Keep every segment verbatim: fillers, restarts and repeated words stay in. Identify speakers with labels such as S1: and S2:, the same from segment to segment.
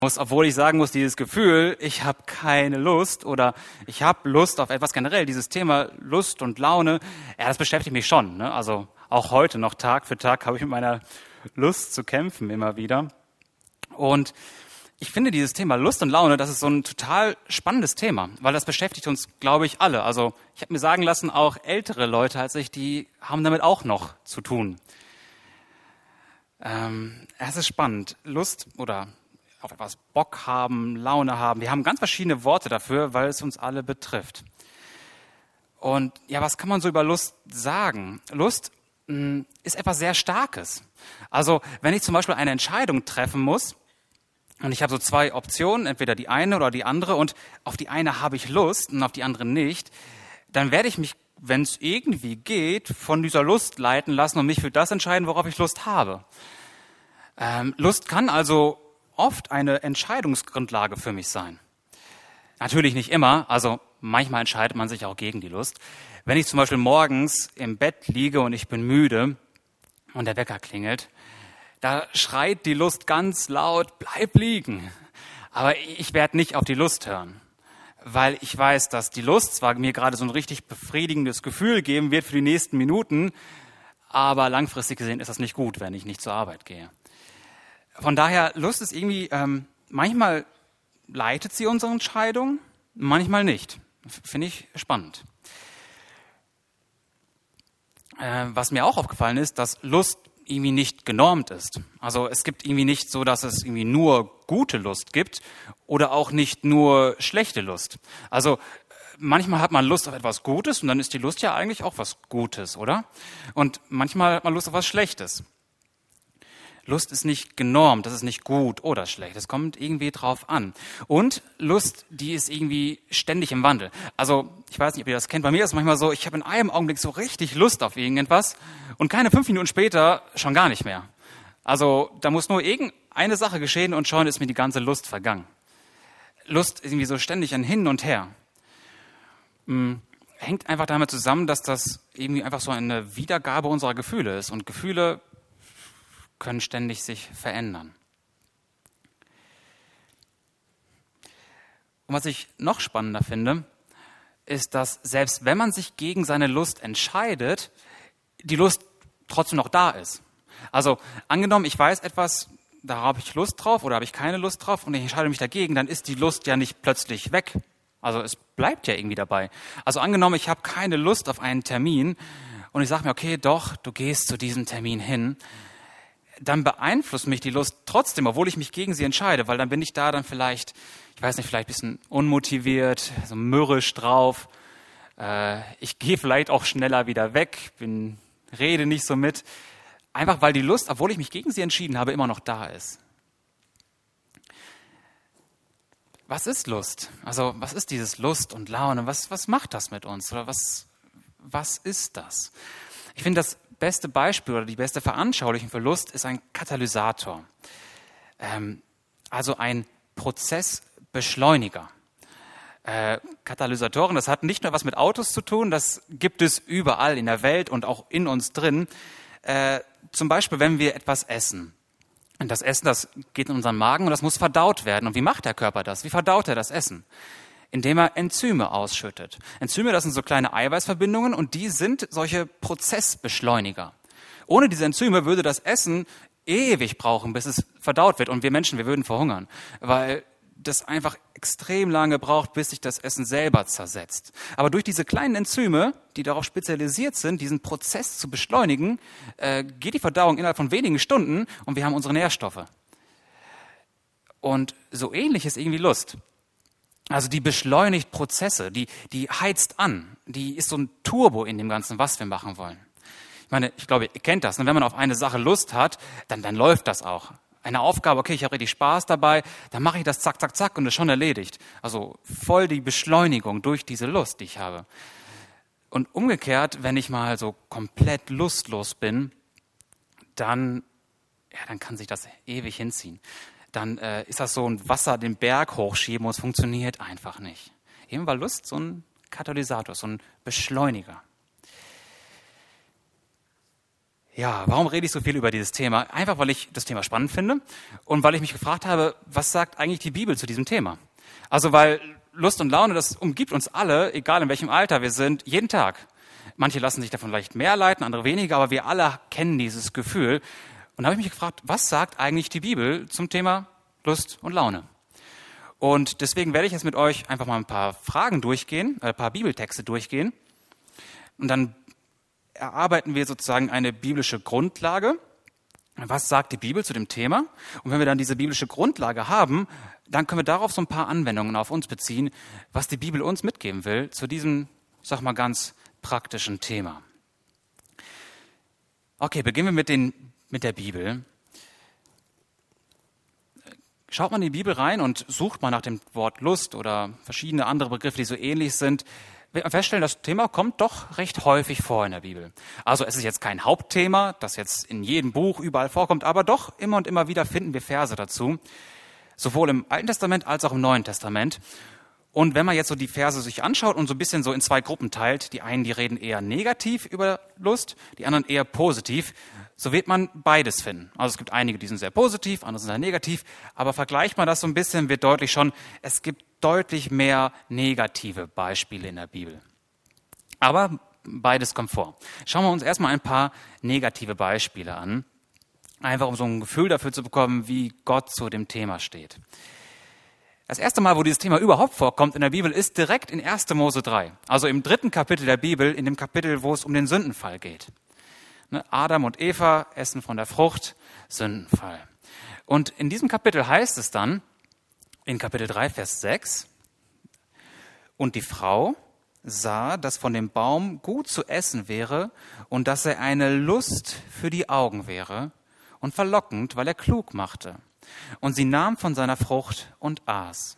S1: muss, obwohl ich sagen muss, dieses Gefühl, ich habe keine Lust oder ich habe Lust auf etwas generell, dieses Thema Lust und Laune, ja, das beschäftigt mich schon. Ne? Also auch heute noch Tag für Tag habe ich mit meiner Lust zu kämpfen immer wieder. Und ich finde dieses Thema Lust und Laune, das ist so ein total spannendes Thema, weil das beschäftigt uns, glaube ich, alle. Also ich habe mir sagen lassen, auch ältere Leute als ich, die haben damit auch noch zu tun. Ähm, es ist spannend. Lust oder auf etwas Bock haben, Laune haben. Wir haben ganz verschiedene Worte dafür, weil es uns alle betrifft. Und ja, was kann man so über Lust sagen? Lust mh, ist etwas sehr Starkes. Also wenn ich zum Beispiel eine Entscheidung treffen muss und ich habe so zwei Optionen, entweder die eine oder die andere und auf die eine habe ich Lust und auf die andere nicht, dann werde ich mich, wenn es irgendwie geht, von dieser Lust leiten lassen und mich für das entscheiden, worauf ich Lust habe. Ähm, Lust kann also oft eine Entscheidungsgrundlage für mich sein. Natürlich nicht immer, also manchmal entscheidet man sich auch gegen die Lust. Wenn ich zum Beispiel morgens im Bett liege und ich bin müde und der Wecker klingelt, da schreit die Lust ganz laut, bleib liegen. Aber ich werde nicht auf die Lust hören, weil ich weiß, dass die Lust zwar mir gerade so ein richtig befriedigendes Gefühl geben wird für die nächsten Minuten, aber langfristig gesehen ist das nicht gut, wenn ich nicht zur Arbeit gehe. Von daher, Lust ist irgendwie, ähm, manchmal leitet sie unsere Entscheidung, manchmal nicht. Finde ich spannend. Äh, was mir auch aufgefallen ist, dass Lust irgendwie nicht genormt ist. Also es gibt irgendwie nicht so, dass es irgendwie nur gute Lust gibt oder auch nicht nur schlechte Lust. Also manchmal hat man Lust auf etwas Gutes und dann ist die Lust ja eigentlich auch was Gutes, oder? Und manchmal hat man Lust auf was Schlechtes. Lust ist nicht genormt, das ist nicht gut oder schlecht. Es kommt irgendwie drauf an. Und Lust, die ist irgendwie ständig im Wandel. Also ich weiß nicht, ob ihr das kennt. Bei mir ist es manchmal so, ich habe in einem Augenblick so richtig Lust auf irgendetwas und keine fünf Minuten später schon gar nicht mehr. Also da muss nur irgendeine Sache geschehen und schon ist mir die ganze Lust vergangen. Lust ist irgendwie so ständig ein Hin und Her. Hm, hängt einfach damit zusammen, dass das irgendwie einfach so eine Wiedergabe unserer Gefühle ist. Und Gefühle können ständig sich verändern. Und was ich noch spannender finde, ist, dass selbst wenn man sich gegen seine Lust entscheidet, die Lust trotzdem noch da ist. Also angenommen, ich weiß etwas, da habe ich Lust drauf oder habe ich keine Lust drauf und ich entscheide mich dagegen, dann ist die Lust ja nicht plötzlich weg. Also es bleibt ja irgendwie dabei. Also angenommen, ich habe keine Lust auf einen Termin und ich sage mir, okay, doch, du gehst zu diesem Termin hin, dann beeinflusst mich die Lust trotzdem, obwohl ich mich gegen sie entscheide, weil dann bin ich da dann vielleicht, ich weiß nicht, vielleicht ein bisschen unmotiviert, so mürrisch drauf. Äh, ich gehe vielleicht auch schneller wieder weg, bin, rede nicht so mit. Einfach weil die Lust, obwohl ich mich gegen sie entschieden habe, immer noch da ist. Was ist Lust? Also was ist dieses Lust und Laune? Was, was macht das mit uns? Oder was, was ist das? Ich finde, das beste Beispiel oder die beste Veranschaulichung für Lust ist ein Katalysator. Ähm, also ein Prozessbeschleuniger. Äh, Katalysatoren, das hat nicht nur was mit Autos zu tun, das gibt es überall in der Welt und auch in uns drin. Äh, zum Beispiel, wenn wir etwas essen. Und das Essen, das geht in unseren Magen und das muss verdaut werden. Und wie macht der Körper das? Wie verdaut er das Essen? Indem er Enzyme ausschüttet. Enzyme, das sind so kleine Eiweißverbindungen und die sind solche Prozessbeschleuniger. Ohne diese Enzyme würde das Essen ewig brauchen, bis es verdaut wird und wir Menschen, wir würden verhungern, weil das einfach extrem lange braucht, bis sich das Essen selber zersetzt. Aber durch diese kleinen Enzyme, die darauf spezialisiert sind, diesen Prozess zu beschleunigen, äh, geht die Verdauung innerhalb von wenigen Stunden und wir haben unsere Nährstoffe. Und so ähnlich ist irgendwie Lust. Also die beschleunigt Prozesse, die, die heizt an, die ist so ein Turbo in dem Ganzen, was wir machen wollen. Ich meine, ich glaube, ihr kennt das, und wenn man auf eine Sache Lust hat, dann, dann läuft das auch. Eine Aufgabe, okay, ich habe richtig Spaß dabei, dann mache ich das zack, zack, zack und ist schon erledigt. Also voll die Beschleunigung durch diese Lust, die ich habe. Und umgekehrt, wenn ich mal so komplett lustlos bin, dann, ja, dann kann sich das ewig hinziehen. Dann äh, ist das so ein Wasser den Berg hochschieben und es funktioniert einfach nicht. Eben weil Lust so ein Katalysator, so ein Beschleuniger. Ja, warum rede ich so viel über dieses Thema? Einfach, weil ich das Thema spannend finde und weil ich mich gefragt habe, was sagt eigentlich die Bibel zu diesem Thema? Also, weil Lust und Laune, das umgibt uns alle, egal in welchem Alter wir sind, jeden Tag. Manche lassen sich davon vielleicht mehr leiten, andere weniger, aber wir alle kennen dieses Gefühl. Und da habe ich mich gefragt, was sagt eigentlich die Bibel zum Thema Lust und Laune? Und deswegen werde ich jetzt mit euch einfach mal ein paar Fragen durchgehen, äh, ein paar Bibeltexte durchgehen. Und dann erarbeiten wir sozusagen eine biblische Grundlage. Was sagt die Bibel zu dem Thema? Und wenn wir dann diese biblische Grundlage haben, dann können wir darauf so ein paar Anwendungen auf uns beziehen, was die Bibel uns mitgeben will zu diesem, ich sag mal, ganz praktischen Thema. Okay, beginnen wir mit, den, mit der Bibel. Schaut man in die Bibel rein und sucht mal nach dem Wort Lust oder verschiedene andere Begriffe, die so ähnlich sind, wird man feststellen, das Thema kommt doch recht häufig vor in der Bibel. Also es ist jetzt kein Hauptthema, das jetzt in jedem Buch überall vorkommt, aber doch immer und immer wieder finden wir Verse dazu, sowohl im Alten Testament als auch im Neuen Testament. Und wenn man jetzt so die Verse sich anschaut und so ein bisschen so in zwei Gruppen teilt, die einen, die reden eher negativ über Lust, die anderen eher positiv, so wird man beides finden. Also es gibt einige, die sind sehr positiv, andere sind sehr negativ, aber vergleicht man das so ein bisschen, wird deutlich schon, es gibt deutlich mehr negative Beispiele in der Bibel. Aber beides kommt vor. Schauen wir uns erstmal ein paar negative Beispiele an, einfach um so ein Gefühl dafür zu bekommen, wie Gott zu dem Thema steht. Das erste Mal, wo dieses Thema überhaupt vorkommt in der Bibel, ist direkt in erster Mose drei. Also im dritten Kapitel der Bibel, in dem Kapitel, wo es um den Sündenfall geht. Adam und Eva essen von der Frucht, Sündenfall. Und in diesem Kapitel heißt es dann, in Kapitel drei, Vers sechs, und die Frau sah, dass von dem Baum gut zu essen wäre und dass er eine Lust für die Augen wäre und verlockend, weil er klug machte. Und sie nahm von seiner Frucht und aß.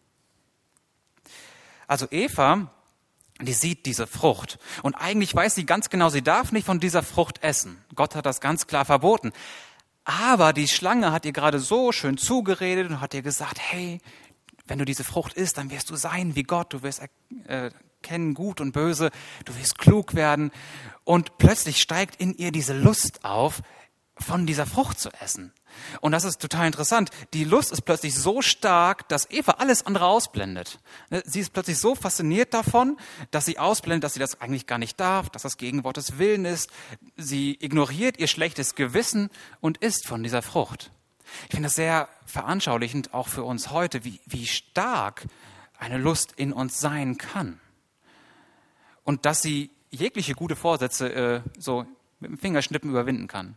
S1: Also Eva, die sieht diese Frucht und eigentlich weiß sie ganz genau, sie darf nicht von dieser Frucht essen. Gott hat das ganz klar verboten. Aber die Schlange hat ihr gerade so schön zugeredet und hat ihr gesagt, hey, wenn du diese Frucht isst, dann wirst du sein wie Gott, du wirst erkennen Gut und Böse, du wirst klug werden. Und plötzlich steigt in ihr diese Lust auf, von dieser Frucht zu essen. Und das ist total interessant. Die Lust ist plötzlich so stark, dass Eva alles andere ausblendet. Sie ist plötzlich so fasziniert davon, dass sie ausblendet, dass sie das eigentlich gar nicht darf, dass das gegen Gottes Willen ist. Sie ignoriert ihr schlechtes Gewissen und isst von dieser Frucht. Ich finde das sehr veranschaulichend, auch für uns heute, wie, wie stark eine Lust in uns sein kann. Und dass sie jegliche gute Vorsätze äh, so mit dem Fingerschnippen überwinden kann.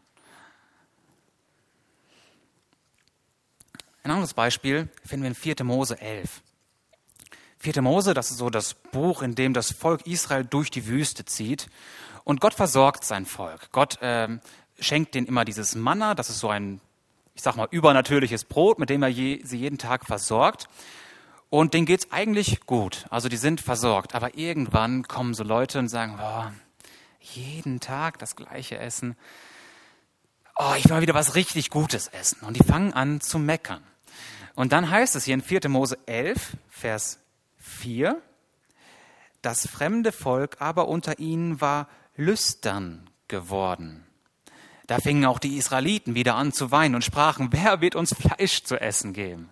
S1: Ein anderes Beispiel finden wir in vierter Mose elf. vierter Mose, das ist so das Buch, in dem das Volk Israel durch die Wüste zieht. Und Gott versorgt sein Volk. Gott ähm, schenkt denen immer dieses Manna, das ist so ein, ich sag mal, übernatürliches Brot, mit dem er je, sie jeden Tag versorgt. Und denen geht's eigentlich gut. Also die sind versorgt. Aber irgendwann kommen so Leute und sagen, oh, jeden Tag das gleiche Essen. Oh, ich will mal wieder was richtig Gutes essen. Und die fangen an zu meckern. Und dann heißt es hier in vierter Mose elf, Vers vier, das fremde Volk aber unter ihnen war lüstern geworden. Da fingen auch die Israeliten wieder an zu weinen und sprachen, wer wird uns Fleisch zu essen geben?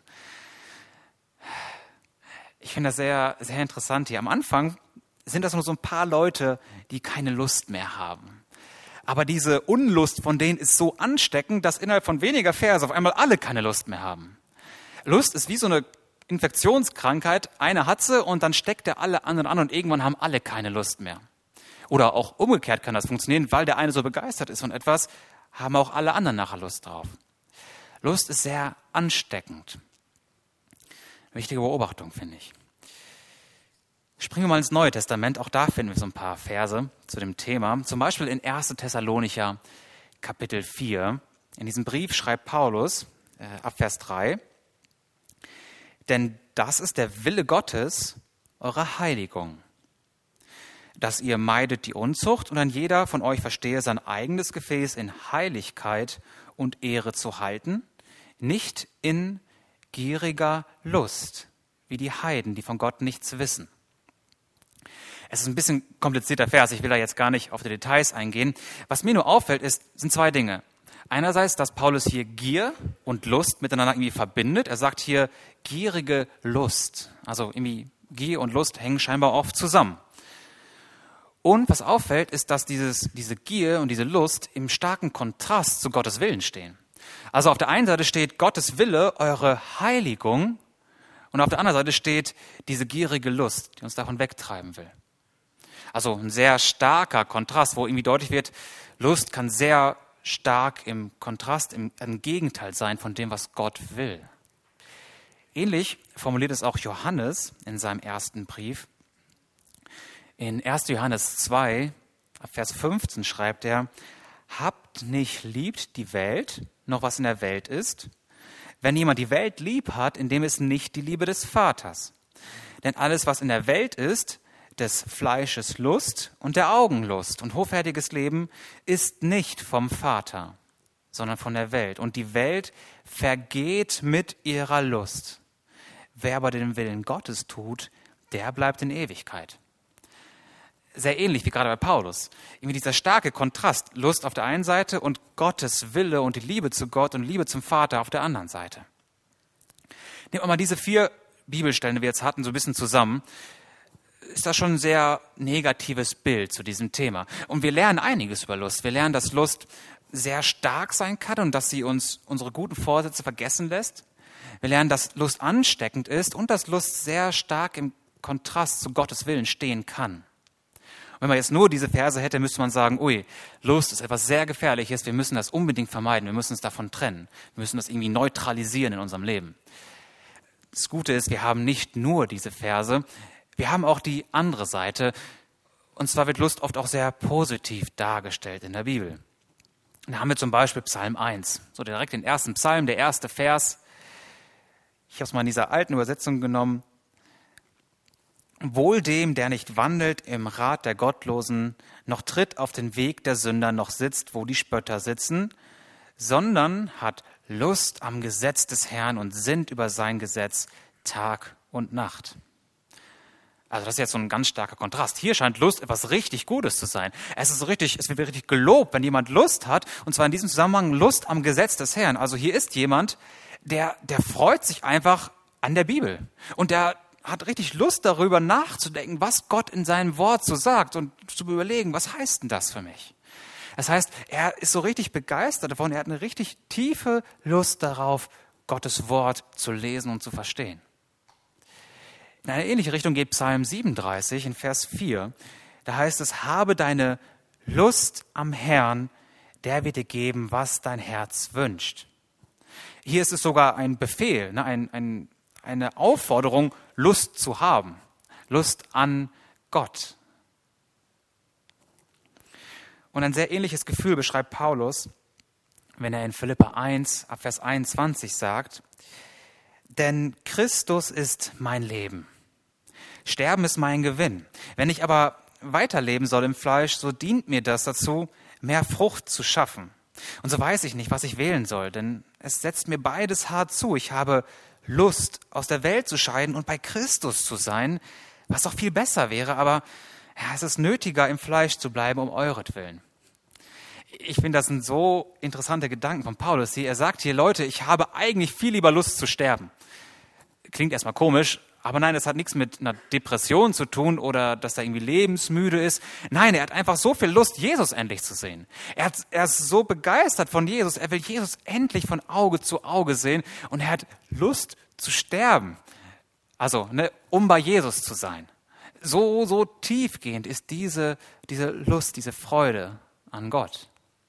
S1: Ich finde das sehr, sehr interessant hier. Am Anfang sind das nur so ein paar Leute, die keine Lust mehr haben. Aber diese Unlust von denen ist so ansteckend, dass innerhalb von weniger Verse auf einmal alle keine Lust mehr haben. Lust ist wie so eine Infektionskrankheit. Einer hat sie und dann steckt er alle anderen an und irgendwann haben alle keine Lust mehr. Oder auch umgekehrt kann das funktionieren, weil der eine so begeistert ist von etwas, haben auch alle anderen nachher Lust drauf. Lust ist sehr ansteckend. Wichtige Beobachtung, finde ich. Springen wir mal ins Neue Testament. Auch da finden wir so ein paar Verse zu dem Thema. Zum Beispiel in erster Thessalonicher Kapitel vier. In diesem Brief schreibt Paulus äh, ab Vers drei, denn das ist der Wille Gottes, eure Heiligung, dass ihr meidet die Unzucht und dann jeder von euch verstehe, sein eigenes Gefäß in Heiligkeit und Ehre zu halten, nicht in gieriger Lust, wie die Heiden, die von Gott nichts wissen. Es ist ein bisschen komplizierter Vers, ich will da jetzt gar nicht auf die Details eingehen. Was mir nur auffällt, ist, sind zwei Dinge. Einerseits, dass Paulus hier Gier und Lust miteinander irgendwie verbindet. Er sagt hier gierige Lust. Also irgendwie Gier und Lust hängen scheinbar oft zusammen. Und was auffällt, ist, dass dieses, diese Gier und diese Lust im starken Kontrast zu Gottes Willen stehen. Also auf der einen Seite steht Gottes Wille, eure Heiligung, und auf der anderen Seite steht diese gierige Lust, die uns davon wegtreiben will. Also ein sehr starker Kontrast, wo irgendwie deutlich wird, Lust kann sehr stark im Kontrast, im, im Gegenteil sein von dem, was Gott will. Ähnlich formuliert es auch Johannes in seinem ersten Brief. In erster Johannes zwei, Vers fünfzehn schreibt er, habt nicht liebt die Welt, noch was in der Welt ist. Wenn jemand die Welt lieb hat, in dem ist nicht die Liebe des Vaters. Denn alles, was in der Welt ist, des Fleisches Lust und der Augenlust und hoffärtiges Leben, ist nicht vom Vater, sondern von der Welt. Und die Welt vergeht mit ihrer Lust. Wer aber den Willen Gottes tut, der bleibt in Ewigkeit. Sehr ähnlich wie gerade bei Paulus. Irgendwie dieser starke Kontrast, Lust auf der einen Seite und Gottes Wille und die Liebe zu Gott und Liebe zum Vater auf der anderen Seite. Nehmen wir mal diese vier Bibelstellen, die wir jetzt hatten, so ein bisschen zusammen. Ist das schon ein sehr negatives Bild zu diesem Thema. Und wir lernen einiges über Lust. Wir lernen, dass Lust sehr stark sein kann und dass sie uns unsere guten Vorsätze vergessen lässt. Wir lernen, dass Lust ansteckend ist und dass Lust sehr stark im Kontrast zu Gottes Willen stehen kann. Wenn man jetzt nur diese Verse hätte, müsste man sagen, ui, Lust ist etwas sehr Gefährliches, wir müssen das unbedingt vermeiden, wir müssen uns davon trennen, wir müssen das irgendwie neutralisieren in unserem Leben. Das Gute ist, wir haben nicht nur diese Verse, wir haben auch die andere Seite, und zwar wird Lust oft auch sehr positiv dargestellt in der Bibel. Da haben wir zum Beispiel Psalm eins, so direkt den ersten Psalm, der erste Vers. Ich habe es mal in dieser alten Übersetzung genommen. Wohl dem, der nicht wandelt im Rat der Gottlosen, noch tritt auf den Weg der Sünder, noch sitzt, wo die Spötter sitzen, sondern hat Lust am Gesetz des Herrn und sinnt über sein Gesetz Tag und Nacht. Also das ist jetzt so ein ganz starker Kontrast. Hier scheint Lust etwas richtig Gutes zu sein. Es ist so richtig, es wird richtig gelobt, wenn jemand Lust hat, und zwar in diesem Zusammenhang Lust am Gesetz des Herrn. Also hier ist jemand, der, der freut sich einfach an der Bibel und der hat richtig Lust darüber nachzudenken, was Gott in seinem Wort so sagt und zu überlegen, was heißt denn das für mich? Das heißt, er ist so richtig begeistert davon, er hat eine richtig tiefe Lust darauf, Gottes Wort zu lesen und zu verstehen. In eine ähnliche Richtung geht Psalm siebenunddreißig in Vers vier. Da heißt es, habe deine Lust am Herrn, der wird dir geben, was dein Herz wünscht. Hier ist es sogar ein Befehl, ne, ein, ein, eine Aufforderung, Lust zu haben. Lust an Gott. Und ein sehr ähnliches Gefühl beschreibt Paulus, wenn er in Philipper eins, ab Vers einundzwanzig sagt, denn Christus ist mein Leben. Sterben ist mein Gewinn. Wenn ich aber weiterleben soll im Fleisch, so dient mir das dazu, mehr Frucht zu schaffen. Und so weiß ich nicht, was ich wählen soll, denn es setzt mir beides hart zu. Ich habe Lust, aus der Welt zu scheiden und bei Christus zu sein, was doch viel besser wäre, aber ja, es ist nötiger, im Fleisch zu bleiben, um euretwillen. Ich finde, das sind so interessante Gedanken von Paulus hier. Er sagt hier, Leute, ich habe eigentlich viel lieber Lust zu sterben. Klingt erstmal komisch, aber nein, das hat nichts mit einer Depression zu tun oder dass er irgendwie lebensmüde ist. Nein, er hat einfach so viel Lust, Jesus endlich zu sehen. Er, hat, er ist so begeistert von Jesus. Er will Jesus endlich von Auge zu Auge sehen und er hat Lust zu sterben. Also, ne, um bei Jesus zu sein. So, so tiefgehend ist diese, diese Lust, diese Freude an Gott.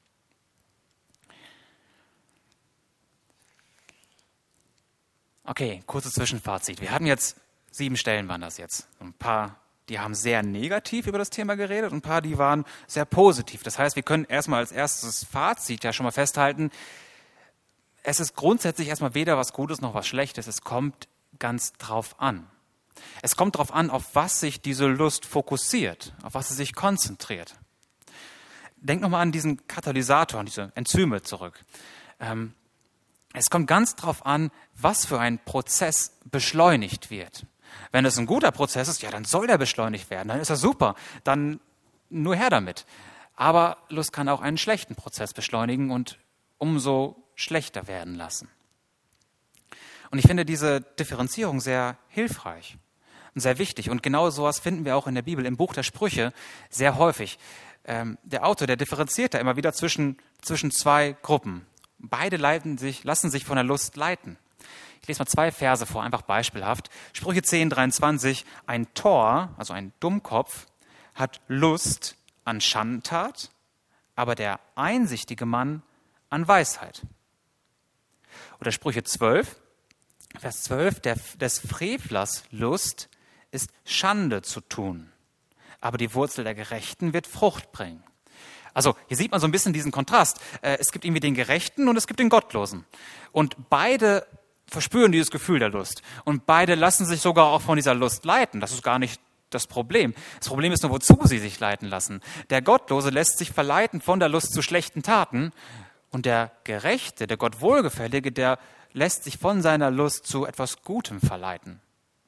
S1: Okay, kurzes Zwischenfazit. Wir hatten jetzt sieben Stellen, waren das jetzt. Ein paar, die haben sehr negativ über das Thema geredet und ein paar, die waren sehr positiv. Das heißt, wir können erstmal als erstes Fazit ja schon mal festhalten, es ist grundsätzlich erstmal weder was Gutes noch was Schlechtes. Es kommt ganz drauf an. Es kommt darauf an, auf was sich diese Lust fokussiert, auf was sie sich konzentriert. Denk nochmal an diesen Katalysator, an diese Enzyme zurück. Ähm, es kommt ganz darauf an, was für ein Prozess beschleunigt wird. Wenn es ein guter Prozess ist, ja, dann soll der beschleunigt werden, dann ist das super, dann nur her damit. Aber Lust kann auch einen schlechten Prozess beschleunigen und umso schlechter werden lassen. Und ich finde diese Differenzierung sehr hilfreich und sehr wichtig. Und genau sowas finden wir auch in der Bibel, im Buch der Sprüche, sehr häufig. Ähm, der Autor, der differenziert da immer wieder zwischen, zwischen zwei Gruppen. Beide leiten sich, lassen sich von der Lust leiten. Ich lese mal zwei Verse vor, einfach beispielhaft. Sprüche zehn, dreiundzwanzig. Ein Tor, also ein Dummkopf, hat Lust an Schandtat, aber der einsichtige Mann an Weisheit. Oder Sprüche zwölf, Vers zwölf. Der, des Frevlers Lust ist Schande zu tun, aber die Wurzel der Gerechten wird Frucht bringen. Also hier sieht man so ein bisschen diesen Kontrast. Es gibt irgendwie den Gerechten und es gibt den Gottlosen. Und beide verspüren dieses Gefühl der Lust. Und beide lassen sich sogar auch von dieser Lust leiten. Das ist gar nicht das Problem. Das Problem ist nur, wozu sie sich leiten lassen. Der Gottlose lässt sich verleiten von der Lust zu schlechten Taten. Und der Gerechte, der Gott Wohlgefällige, der lässt sich von seiner Lust zu etwas Gutem verleiten.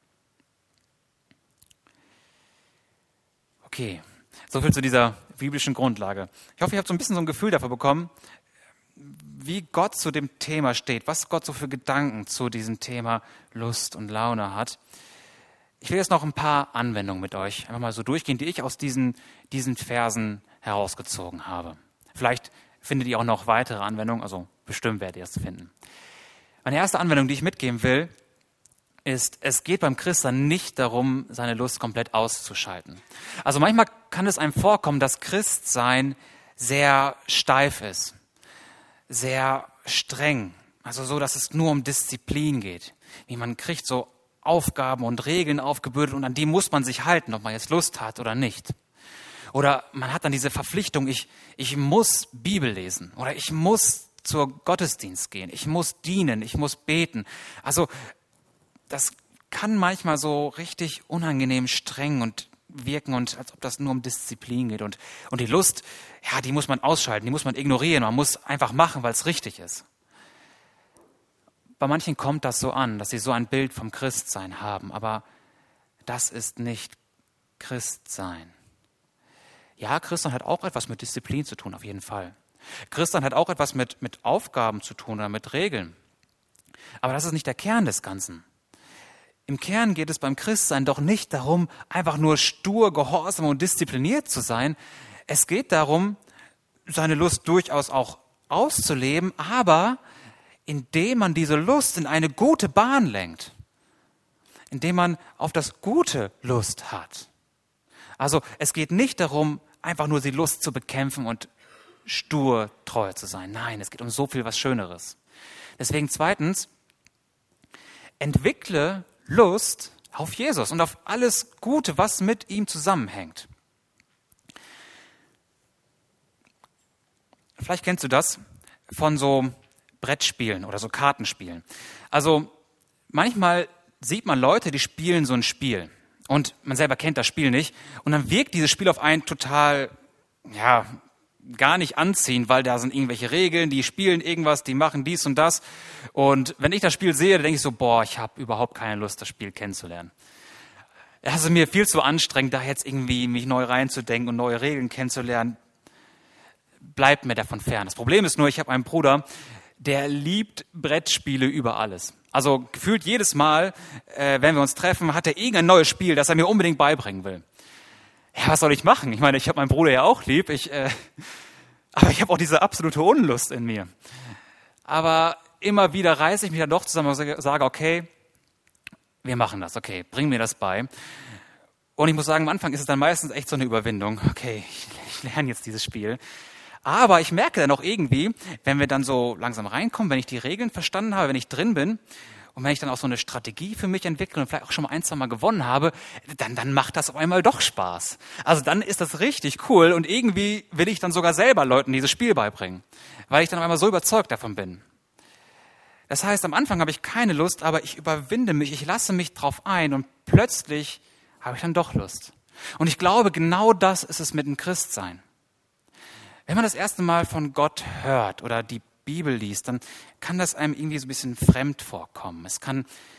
S1: Okay, soviel zu dieser biblischen Grundlage. Ich hoffe, ihr habt so ein bisschen so ein Gefühl dafür bekommen, wie Gott zu dem Thema steht, was Gott so für Gedanken zu diesem Thema Lust und Laune hat. Ich will jetzt noch ein paar Anwendungen mit euch einfach mal so durchgehen, die ich aus diesen, diesen Versen herausgezogen habe. Vielleicht findet ihr auch noch weitere Anwendungen, also bestimmt werdet ihr es finden. Meine erste Anwendung, die ich mitgeben will, ist, es geht beim Christsein nicht darum, seine Lust komplett auszuschalten. Also manchmal kann es einem vorkommen, dass Christsein sehr steif ist, sehr streng, also so, dass es nur um Disziplin geht. Wie man kriegt so Aufgaben und Regeln aufgebürdet und an die muss man sich halten, ob man jetzt Lust hat oder nicht. Oder man hat dann diese Verpflichtung, ich, ich muss Bibel lesen oder ich muss zur Gottesdienst gehen, ich muss dienen, ich muss beten. Also das kann manchmal so richtig unangenehm streng und wirken und als ob das nur um Disziplin geht. Und, und die Lust, ja, die muss man ausschalten, die muss man ignorieren, man muss einfach machen, weil es richtig ist. Bei manchen kommt das so an, dass sie so ein Bild vom Christsein haben, aber das ist nicht Christsein. Ja, Christsein hat auch etwas mit Disziplin zu tun, auf jeden Fall. Christsein hat auch etwas mit, mit Aufgaben zu tun oder mit Regeln. Aber das ist nicht der Kern des Ganzen. Im Kern geht es beim Christsein doch nicht darum, einfach nur stur, gehorsam und diszipliniert zu sein. Es geht darum, seine Lust durchaus auch auszuleben, aber indem man diese Lust in eine gute Bahn lenkt. Indem man auf das Gute Lust hat. Also es geht nicht darum, einfach nur die Lust zu bekämpfen und stur treu zu sein. Nein, es geht um so viel was Schöneres. Deswegen zweitens, entwickle Lust auf Jesus und auf alles Gute, was mit ihm zusammenhängt. Vielleicht kennst du das von so Brettspielen oder so Kartenspielen. Also manchmal sieht man Leute, die spielen so ein Spiel und man selber kennt das Spiel nicht und dann wirkt dieses Spiel auf einen total, ja, gar nicht anziehend, weil da sind irgendwelche Regeln, die spielen irgendwas, die machen dies und das. Und wenn ich das Spiel sehe, dann denke ich so, boah, ich habe überhaupt keine Lust, das Spiel kennenzulernen. Es ist mir viel zu anstrengend, da jetzt irgendwie mich neu reinzudenken und neue Regeln kennenzulernen. Bleibt mir davon fern. Das Problem ist nur, ich habe einen Bruder, der liebt Brettspiele über alles. Also gefühlt jedes Mal, äh, wenn wir uns treffen, hat er irgendein neues Spiel, das er mir unbedingt beibringen will. Ja, was soll ich machen? Ich meine, ich habe meinen Bruder ja auch lieb, ich, äh, aber ich habe auch diese absolute Unlust in mir. Aber immer wieder reiße ich mich dann doch zusammen und sage, okay, wir machen das, okay, bring mir das bei. Und ich muss sagen, am Anfang ist es dann meistens echt so eine Überwindung. Okay, ich, ich lerne jetzt dieses Spiel. Aber ich merke dann auch irgendwie, wenn wir dann so langsam reinkommen, wenn ich die Regeln verstanden habe, wenn ich drin bin, und wenn ich dann auch so eine Strategie für mich entwickle und vielleicht auch schon mal ein, zwei Mal gewonnen habe, dann, dann macht das auf einmal doch Spaß. Also dann ist das richtig cool und irgendwie will ich dann sogar selber Leuten dieses Spiel beibringen, weil ich dann auf einmal so überzeugt davon bin. Das heißt, am Anfang habe ich keine Lust, aber ich überwinde mich, ich lasse mich drauf ein und plötzlich habe ich dann doch Lust. Und ich glaube, genau das ist es mit dem Christsein. Wenn man das erste Mal von Gott hört oder die Bibel liest, dann kann das einem irgendwie so ein bisschen fremd vorkommen. Es kann,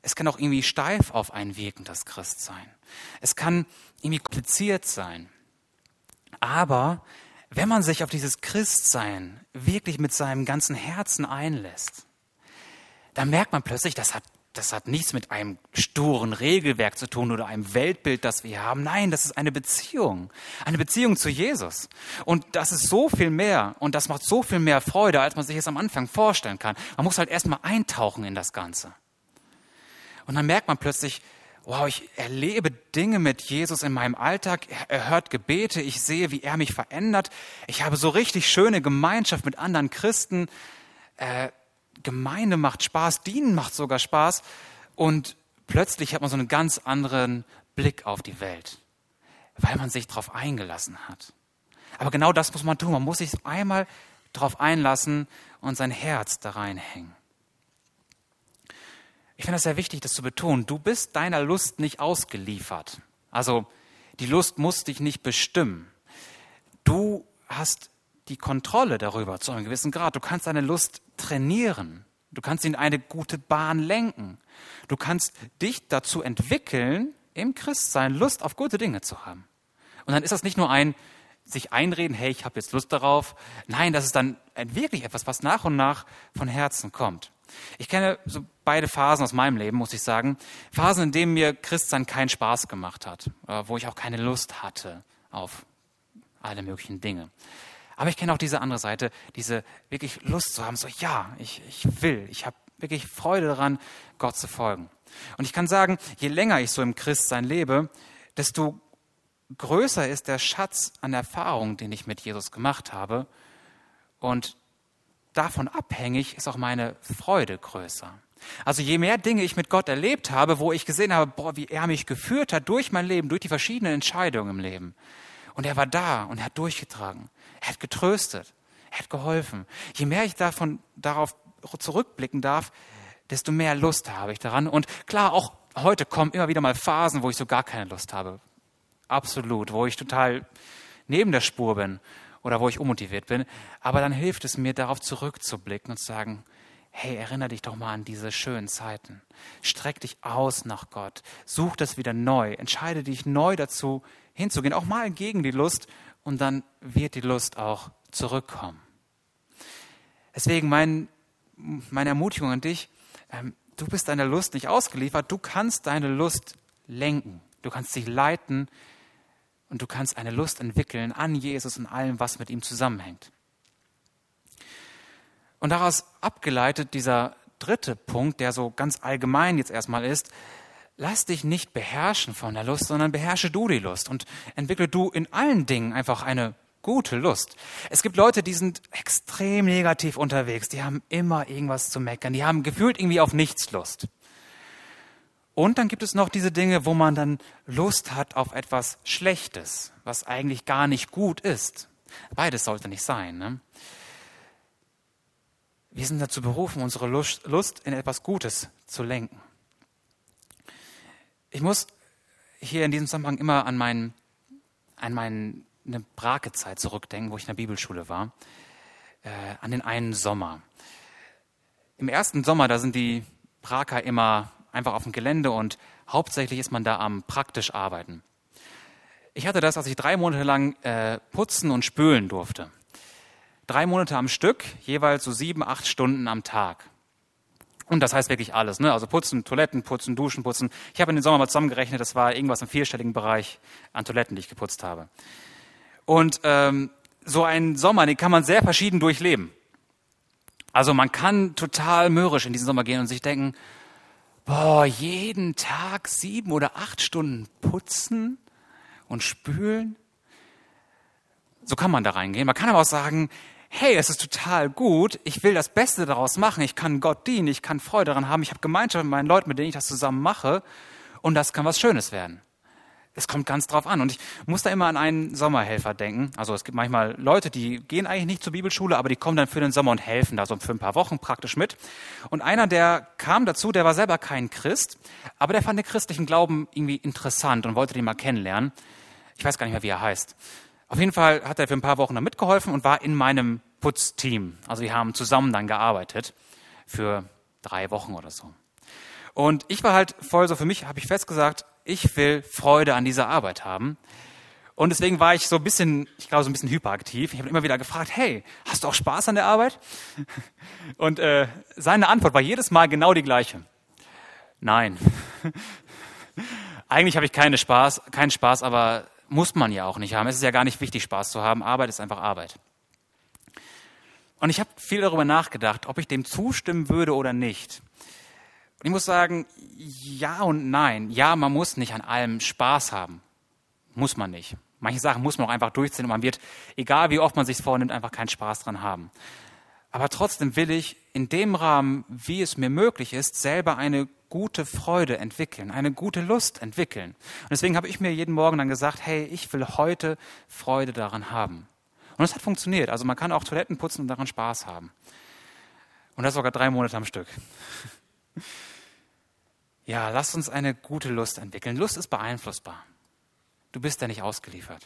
S1: Es kann auch irgendwie steif auf einen wirken, das Christsein. Es kann irgendwie kompliziert sein. Aber wenn man sich auf dieses Christsein wirklich mit seinem ganzen Herzen einlässt, dann merkt man plötzlich, das hat, das hat nichts mit einem sturen Regelwerk zu tun oder einem Weltbild, das wir haben. Nein, das ist eine Beziehung. Eine Beziehung zu Jesus. Und das ist so viel mehr und das macht so viel mehr Freude, als man sich es am Anfang vorstellen kann. Man muss halt erstmal eintauchen in das Ganze. Und dann merkt man plötzlich, wow, ich erlebe Dinge mit Jesus in meinem Alltag. Er hört Gebete, ich sehe, wie er mich verändert. Ich habe so richtig schöne Gemeinschaft mit anderen Christen. Äh, Gemeinde macht Spaß, Dienen macht sogar Spaß. Und plötzlich hat man so einen ganz anderen Blick auf die Welt, weil man sich darauf eingelassen hat. Aber genau das muss man tun. Man muss sich einmal darauf einlassen und sein Herz da reinhängen. Ich finde es sehr wichtig, das zu betonen. Du bist deiner Lust nicht ausgeliefert. Also die Lust muss dich nicht bestimmen. Du hast die Kontrolle darüber zu einem gewissen Grad. Du kannst deine Lust trainieren. Du kannst sie in eine gute Bahn lenken. Du kannst dich dazu entwickeln, im Christsein Lust auf gute Dinge zu haben. Und dann ist das nicht nur ein sich einreden, hey, ich habe jetzt Lust darauf. Nein, das ist dann wirklich etwas, was nach und nach von Herzen kommt. Ich kenne so beide Phasen aus meinem Leben, muss ich sagen. Phasen, in denen mir Christsein keinen Spaß gemacht hat, wo ich auch keine Lust hatte auf alle möglichen Dinge. Aber ich kenne auch diese andere Seite, diese wirklich Lust zu haben, so ja, ich, ich will, ich habe wirklich Freude daran, Gott zu folgen. Und ich kann sagen, je länger ich so im Christsein lebe, desto größer ist der Schatz an Erfahrungen, den ich mit Jesus gemacht habe. Und davon abhängig ist auch meine Freude größer. Also je mehr Dinge ich mit Gott erlebt habe, wo ich gesehen habe, boah, wie er mich geführt hat durch mein Leben, durch die verschiedenen Entscheidungen im Leben. Und er war da und er hat durchgetragen. Er hat getröstet. Er hat geholfen. Je mehr ich davon darauf zurückblicken darf, desto mehr Lust habe ich daran. Und klar, auch heute kommen immer wieder mal Phasen, wo ich so gar keine Lust habe. Absolut, wo ich total neben der Spur bin oder wo ich unmotiviert bin. Aber dann hilft es mir, darauf zurückzublicken und zu sagen, hey, erinnere dich doch mal an diese schönen Zeiten. Streck dich aus nach Gott. Such das wieder neu. Entscheide dich neu dazu, hinzugehen. Auch mal gegen die Lust. Und dann wird die Lust auch zurückkommen. Deswegen mein, meine Ermutigung an dich, ähm, du bist deiner Lust nicht ausgeliefert. Du kannst deine Lust lenken. Du kannst sie leiten. Und du kannst eine Lust entwickeln an Jesus und allem, was mit ihm zusammenhängt. Und daraus abgeleitet dieser dritte Punkt, der so ganz allgemein jetzt erstmal ist, lass dich nicht beherrschen von der Lust, sondern beherrsche du die Lust und entwickle du in allen Dingen einfach eine gute Lust. Es gibt Leute, die sind extrem negativ unterwegs, die haben immer irgendwas zu meckern, die haben gefühlt irgendwie auf nichts Lust. Und dann gibt es noch diese Dinge, wo man dann Lust hat auf etwas Schlechtes, was eigentlich gar nicht gut ist. Beides sollte nicht sein, ne? Wir sind dazu berufen, unsere Lust in etwas Gutes zu lenken. Ich muss hier in diesem Zusammenhang immer an, mein, an meine Brake-Zeit zurückdenken, wo ich in der Bibelschule war, äh, an den einen Sommer. Im ersten Sommer, da sind die Braker immer einfach auf dem Gelände und hauptsächlich ist man da am praktisch arbeiten. Ich hatte das, als ich drei Monate lang äh, putzen und spülen durfte. Drei Monate am Stück, jeweils so sieben, acht Stunden am Tag. Und das heißt wirklich alles, ne? Also putzen, Toiletten putzen, Duschen putzen. Ich habe in den Sommer mal zusammengerechnet, das war irgendwas im vierstelligen Bereich an Toiletten, die ich geputzt habe. Und ähm, so einen Sommer, den kann man sehr verschieden durchleben. Also man kann total mürrisch in diesen Sommer gehen und sich denken, boah, jeden Tag sieben oder acht Stunden putzen und spülen. So kann man da reingehen. Man kann aber auch sagen, hey, es ist total gut, ich will das Beste daraus machen, ich kann Gott dienen, ich kann Freude daran haben, ich habe Gemeinschaft mit meinen Leuten, mit denen ich das zusammen mache und das kann was Schönes werden. Es kommt ganz drauf an und ich muss da immer an einen Sommerhelfer denken. Also es gibt manchmal Leute, die gehen eigentlich nicht zur Bibelschule, aber die kommen dann für den Sommer und helfen da so für ein paar Wochen praktisch mit. Und einer, der kam dazu, der war selber kein Christ, aber der fand den christlichen Glauben irgendwie interessant und wollte den mal kennenlernen. Ich weiß gar nicht mehr, wie er heißt. Auf jeden Fall hat er für ein paar Wochen da mitgeholfen und war in meinem Putzteam. Also wir haben zusammen dann gearbeitet für drei Wochen oder so. Und ich war halt voll so, für mich habe ich fest gesagt, ich will Freude an dieser Arbeit haben. Und deswegen war ich so ein bisschen, ich glaube, so ein bisschen hyperaktiv. Ich habe immer wieder gefragt, hey, hast du auch Spaß an der Arbeit? Und äh, seine Antwort war jedes Mal genau die gleiche. Nein. Eigentlich habe ich keine Spaß, keinen Spaß, aber muss man ja auch nicht haben. Es ist ja gar nicht wichtig, Spaß zu haben. Arbeit ist einfach Arbeit. Und ich habe viel darüber nachgedacht, ob ich dem zustimmen würde oder nicht. Und ich muss sagen, ja und nein. Ja, man muss nicht an allem Spaß haben. Muss man nicht. Manche Sachen muss man auch einfach durchziehen und man wird, egal wie oft man sich vornimmt, einfach keinen Spaß dran haben. Aber trotzdem will ich in dem Rahmen, wie es mir möglich ist, selber eine gute Freude entwickeln, eine gute Lust entwickeln. Und deswegen habe ich mir jeden Morgen dann gesagt, hey, ich will heute Freude daran haben. Und das hat funktioniert. Also man kann auch Toiletten putzen und daran Spaß haben. Und das sogar drei Monate am Stück. Ja, lasst uns eine gute Lust entwickeln. Lust ist beeinflussbar. Du bist ja nicht ausgeliefert.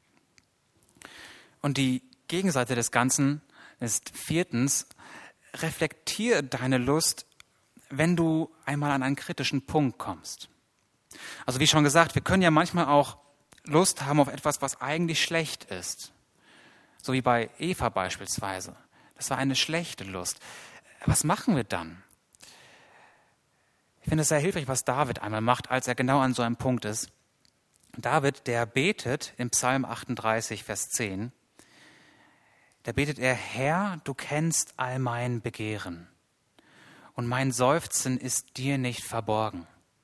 S1: Und die Gegenseite des Ganzen ist viertens, reflektiere deine Lust, wenn du einmal an einen kritischen Punkt kommst. Also wie schon gesagt, wir können ja manchmal auch Lust haben auf etwas, was eigentlich schlecht ist. So wie bei Eva beispielsweise. Das war eine schlechte Lust. Was machen wir dann? Ich finde es sehr hilfreich, was David einmal macht, als er genau an so einem Punkt ist. David, der betet im Psalm achtunddreißig, Vers zehn, da betet er, Herr, du kennst all mein Begehren und mein Seufzen ist dir nicht verborgen.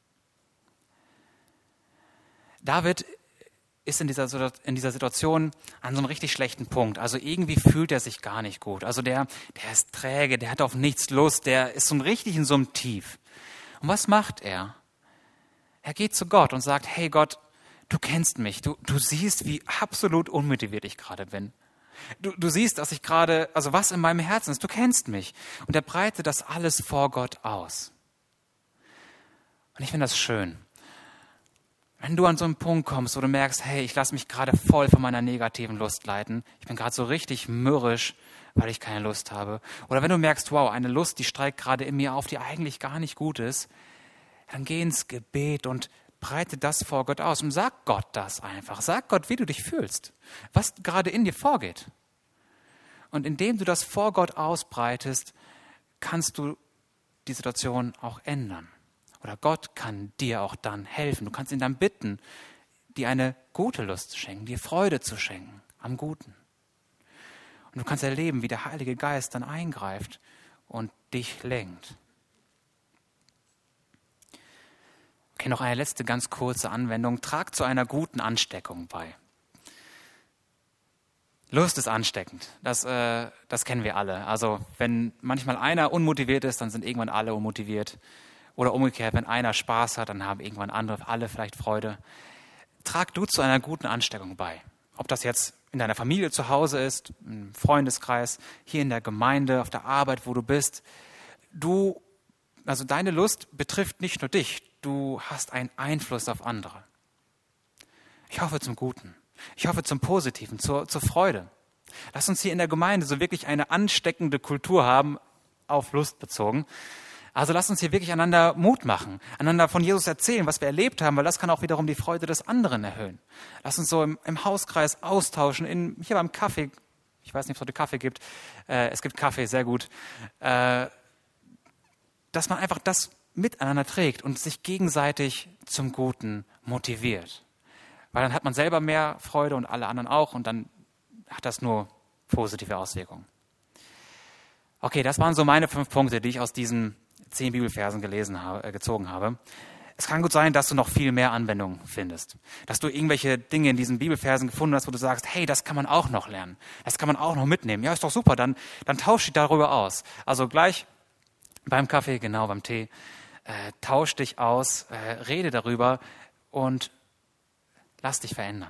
S1: David ist in dieser, in dieser Situation an so einem richtig schlechten Punkt. Also irgendwie fühlt er sich gar nicht gut. Also der, der ist träge, der hat auf nichts Lust, der ist so richtig in so einem Tief. Und was macht er? Er geht zu Gott und sagt, hey Gott, du kennst mich, du, du siehst, wie absolut unmotiviert ich gerade bin. Du, du siehst, dass ich gerade, also was in meinem Herzen ist, du kennst mich. Und er breitet das alles vor Gott aus. Und ich finde das schön. Wenn du an so einen Punkt kommst, wo du merkst, hey, ich lasse mich gerade voll von meiner negativen Lust leiten, ich bin gerade so richtig mürrisch, weil ich keine Lust habe. Oder wenn du merkst, wow, eine Lust, die steigt gerade in mir auf, die eigentlich gar nicht gut ist, dann geh ins Gebet und breite das vor Gott aus und sag Gott das einfach. Sag Gott, wie du dich fühlst, was gerade in dir vorgeht. Und indem du das vor Gott ausbreitest, kannst du die Situation auch ändern. Oder Gott kann dir auch dann helfen. Du kannst ihn dann bitten, dir eine gute Lust zu schenken, dir Freude zu schenken am Guten. Und du kannst erleben, wie der Heilige Geist dann eingreift und dich lenkt. Okay, noch eine letzte ganz kurze Anwendung. Trag zu einer guten Ansteckung bei. Lust ist ansteckend. Das, äh, das kennen wir alle. Also wenn manchmal einer unmotiviert ist, dann sind irgendwann alle unmotiviert. Oder umgekehrt, wenn einer Spaß hat, dann haben irgendwann andere, alle vielleicht Freude. Trag du zu einer guten Ansteckung bei. Ob das jetzt in deiner Familie zu Hause ist, im Freundeskreis, hier in der Gemeinde, auf der Arbeit, wo du bist. Du, also deine Lust betrifft nicht nur dich. Du hast einen Einfluss auf andere. Ich hoffe zum Guten. Ich hoffe zum Positiven, zur, zur Freude. Lass uns hier in der Gemeinde so wirklich eine ansteckende Kultur haben, auf Lust bezogen. Also lass uns hier wirklich einander Mut machen, einander von Jesus erzählen, was wir erlebt haben, weil das kann auch wiederum die Freude des anderen erhöhen. Lass uns so im, im Hauskreis austauschen, in, hier beim Kaffee. Ich weiß nicht, ob es heute Kaffee gibt. Äh, es gibt Kaffee, sehr gut. Äh, dass man einfach das miteinander trägt und sich gegenseitig zum Guten motiviert. Weil dann hat man selber mehr Freude und alle anderen auch und dann hat das nur positive Auswirkungen. Okay, das waren so meine fünf Punkte, die ich aus diesen zehn Bibelversen gelesen habe, äh, gezogen habe. Es kann gut sein, dass du noch viel mehr Anwendungen findest. Dass du irgendwelche Dinge in diesen Bibelversen gefunden hast, wo du sagst, hey, das kann man auch noch lernen. Das kann man auch noch mitnehmen. Ja, ist doch super, dann, dann tausch dich darüber aus. Also gleich beim Kaffee, genau, beim Tee. Äh, tausch dich aus, äh, rede darüber und lass dich verändern.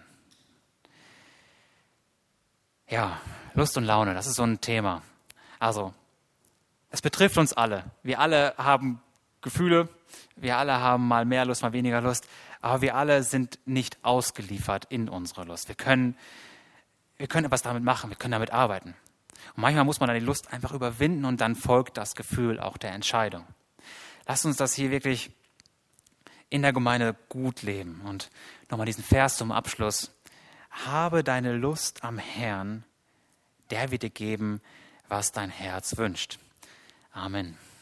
S1: Ja, Lust und Laune, das ist so ein Thema. Also, es betrifft uns alle. Wir alle haben Gefühle, wir alle haben mal mehr Lust, mal weniger Lust, aber wir alle sind nicht ausgeliefert in unserer Lust. Wir können, wir können etwas damit machen, wir können damit arbeiten. Und manchmal muss man dann die Lust einfach überwinden und dann folgt das Gefühl auch der Entscheidung. Lasst uns das hier wirklich in der Gemeinde gut leben. Und nochmal diesen Vers zum Abschluss. Habe deine Lust am Herrn, der wird dir geben, was dein Herz wünscht. Amen.